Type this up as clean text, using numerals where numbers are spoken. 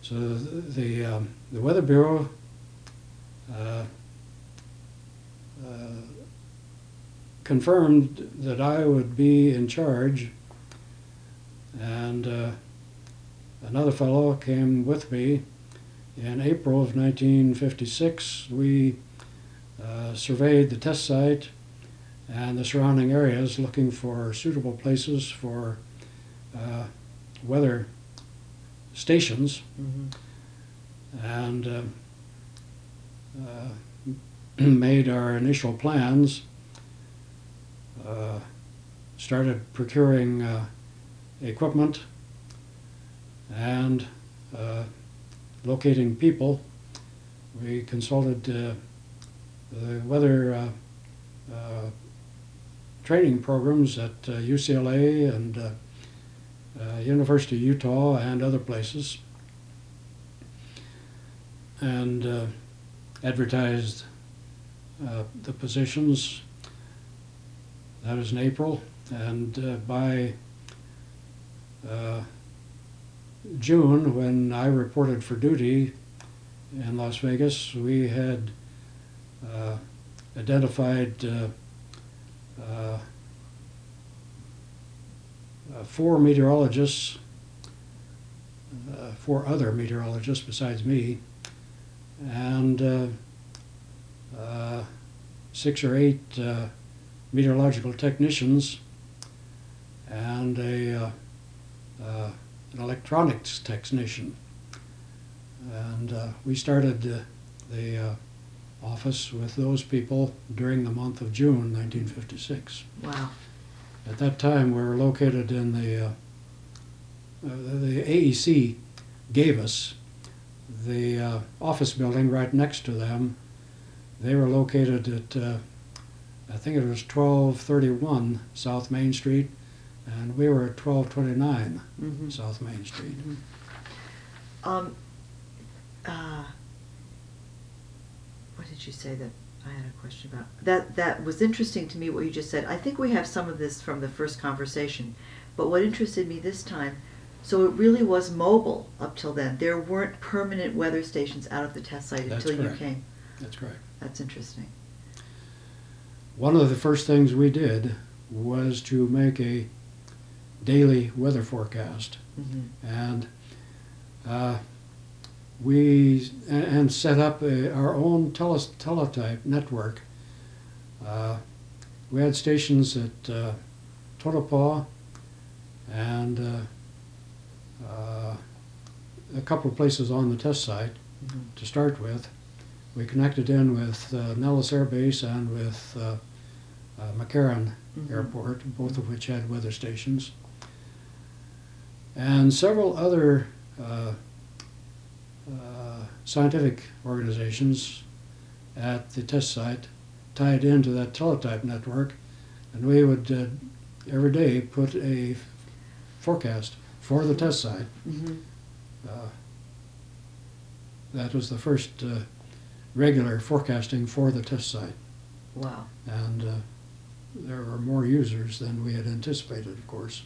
So the Weather Bureau confirmed that I would be in charge, and another fellow came with me. In April of 1956, we surveyed the test site and the surrounding areas, looking for suitable places for weather stations, and made our initial plans, started procuring equipment and locating people. We consulted the weather training programs at UCLA and University of Utah and other places, and advertised the positions. That was in April, and by June, when I reported for duty in Las Vegas, we had identified 4 meteorologists, 4 other meteorologists besides me, and 6 or 8 meteorological technicians, and an electronics technician. And we started the office with those people during the month of June 1956. Wow. At that time, we were located in the AEC gave us the office building right next to them. They were located at I think it was 1231 South Main Street, and we were at 1229 South Main Street. What did you say that I had a question about? That was interesting to me, what you just said. I think we have some of this from the first conversation, but what interested me this time, so it really was mobile up till then. There weren't permanent weather stations out of the test site until you came. That's correct. That's interesting. One of the first things we did was to make a daily weather forecast, and we set up our own teletype network. We had stations at Tonopah and a couple of places on the test site to start with. We connected in with Nellis Air Base and with McCarran Airport, both of which had weather stations. And several other scientific organizations at the test site tied into that teletype network, and we would every day put a forecast for the test site. That was the first regular forecasting for the test site. Wow. And there were more users than we had anticipated, of course.